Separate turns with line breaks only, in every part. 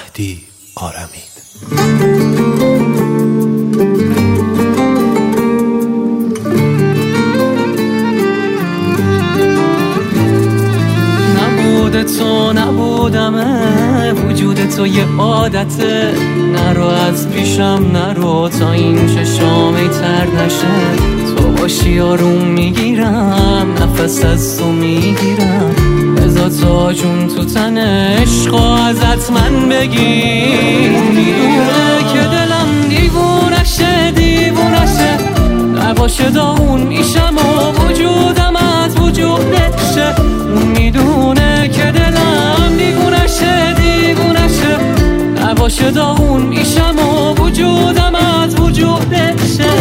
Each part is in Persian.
مهدی آرمید.
نبود تو نبودمه، وجود تو یه عادته. نرو از پیشم نرو تا این چشامی تر نشه. تو باشی آروم میگیرم، نفس از تو میگیرم. بذار تا جون تو تن عشق و ازت من بگیر. میدونه که دلم دیوونشه دیوونشه، نباشه داغون میشم و وجودم از وجودشه. اون میدونه که دلم دیوونشه دیوونشه، نباشه داغون میشم و وجودم از وجودشه.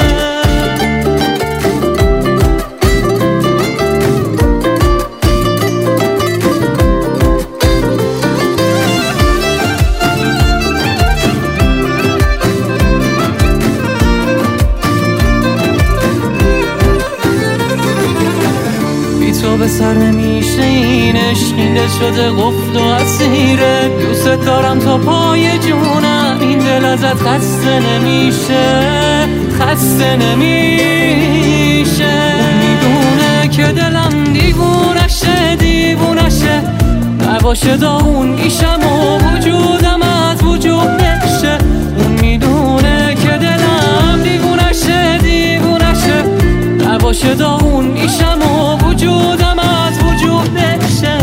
تو به سر نمیشه این عشقینده شده قفل و اسیره. دوست دارم تا پای جونم، این دل ازت خسته نمیشه خسته نمیشه. میدونه که دلم دیوونشه دیوونشه، نباشه داغون میشم و وجودم از وجودشه. اون میدونه که دلم دیوونشه دیوونشه، نباشه داغون میشم و وجودم از وجودشه.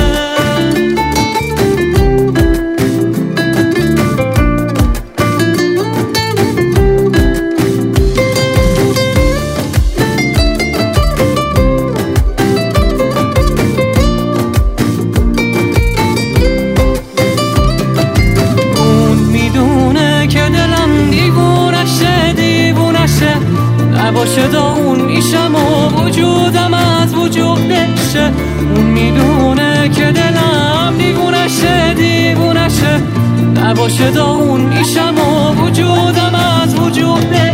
اون میدونه که دلم دیوونشه دیوونشه، نباشه داغون میشم و وجودم از وجودشه. اون میدونه که دلم دیوونشه دیوونشه، نباشه داغون میشم و وجودم از وجودشه.